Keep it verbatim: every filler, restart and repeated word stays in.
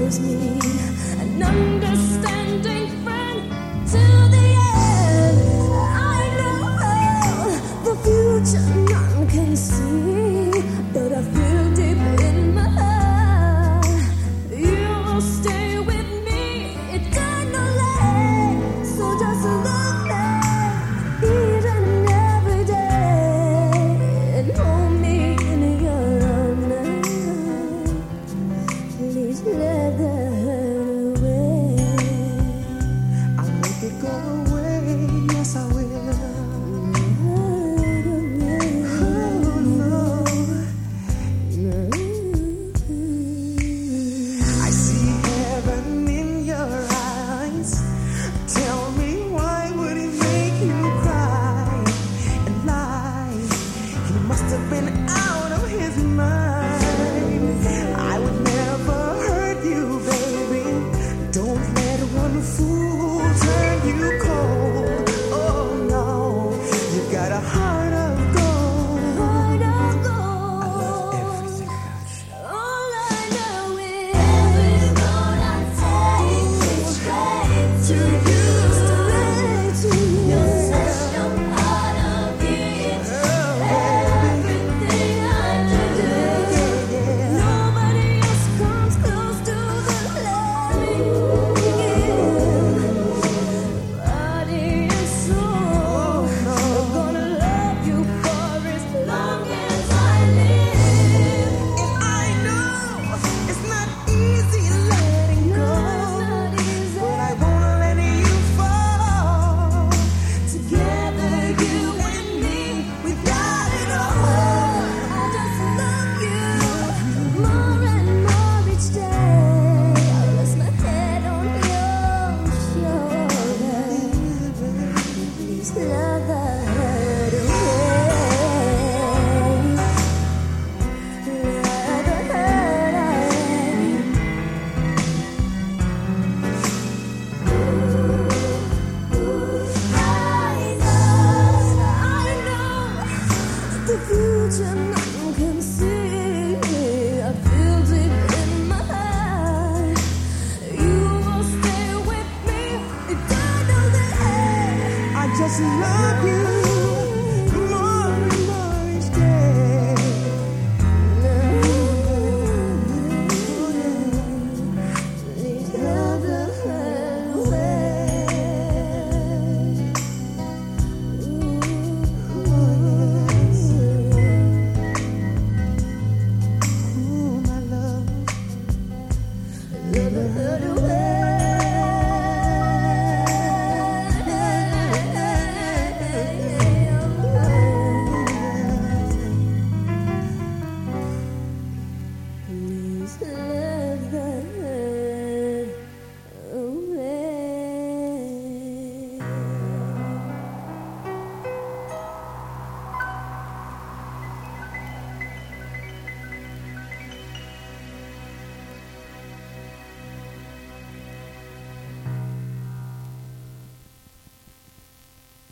knows me, an understanding friend to the end. I know the future none can see, but I feel deep in my heart you will stay with me eternally. So just look back each and every day and hold me in your arms. Please let the hurt away. I'll make it go away.